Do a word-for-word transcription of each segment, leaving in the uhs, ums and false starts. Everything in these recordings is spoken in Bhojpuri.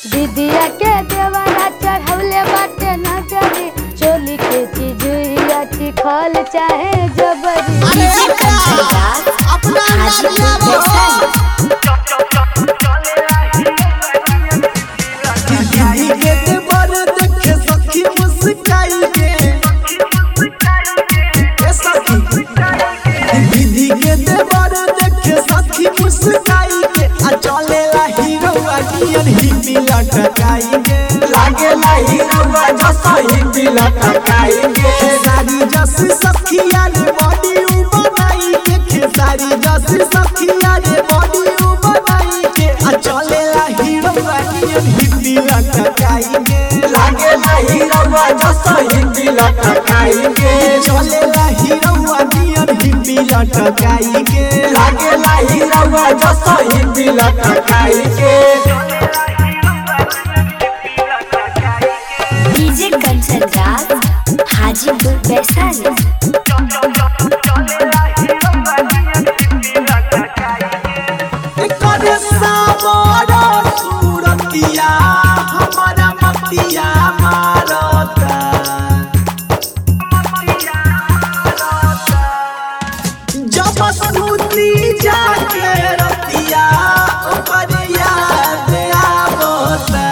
दीदिया के देवरा चढ़ौले बाटे नगरी चोली के चिजुइया चिखल चाहे जबरी अरे अपना नारिया दीदी के देवर देखे सखी मुस्काई के ए सखी दीदी के देवर देखे सखी मुस्काई के आ चलेला हीरोवा नियन हिपी लटकाई के लागेला हीरोवा जैसा हिपी लटकाई के सारी जस सखिया रे बॉडी उ बनाई के खेसारी जस सखिया रे बॉडी उ बनाई के आ चलेला हीरोवा नियन हिपी लटकाई के लागेला हीरोवा जैसा हिपी लटकाई के चलेला हीरोवा नियन हिपी लटकाई के लागेला हीरोवा जैसा हिपी लटकाई के डीजे कंचन राज हाजीपुर वैशाली करे सावरा सूरतिया हमारा मतिया मारता जब सुती जाके रतिया ओकर याद आवता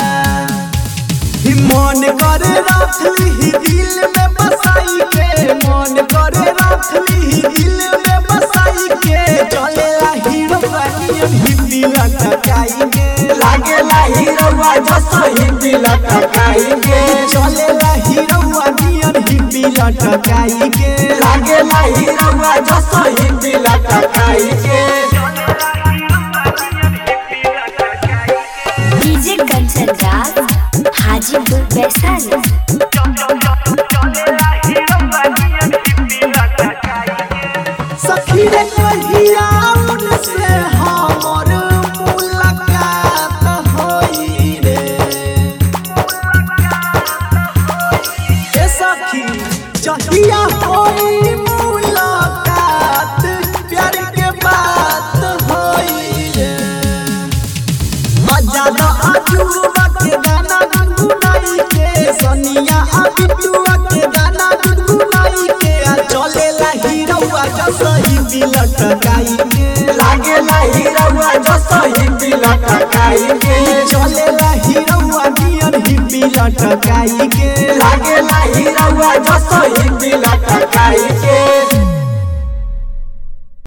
मन करे रखली दिल में बसाई के मन करे रखली दिल में बसाई के चलेला हीरो नियन हिपी लटकाई के लागेला हीरोवा जैसा हिपी लटकाई के चलेला हीरोवा नियन हिपी लटकाई के लागेला हीरोवा जैसा हिपी लटकाई के डीजे कंचन राज हाजीपुर वैशाली सखी रे कहिया उनसे हमर मुलाकात होई रे ए सखी जहिया होई मुलाकात प्यार के बात होई रे मजादा अजूबा के गाना गुनगुनाई के सनिया अबिटुआ के गाना गुनगुनाई के आ चलेला हीरोवा जैसा हिपी लटकाई के लागेला हीरोवा जैसा हिपी लटकाई के चलेला हीरोवा नियन हिपी लटकाई के लागेला हीरोवा जैसा हिपी लटकाई के।